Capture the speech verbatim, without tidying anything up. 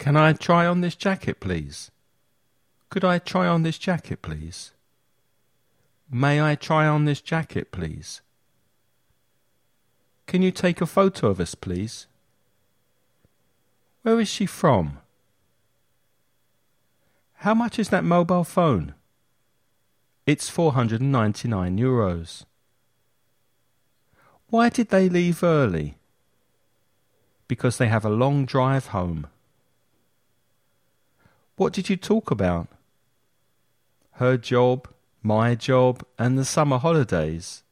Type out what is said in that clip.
Can I try on this jacket, please? Could I try on this jacket, please? May I try on this jacket, please? Can you take a photo of us, please? Where is she from? How much is that mobile phone? It's four hundred ninety-nine euros. Why did they leave early? Because they have a long drive home. What did you talk about? Her job, my job, and the summer holidays.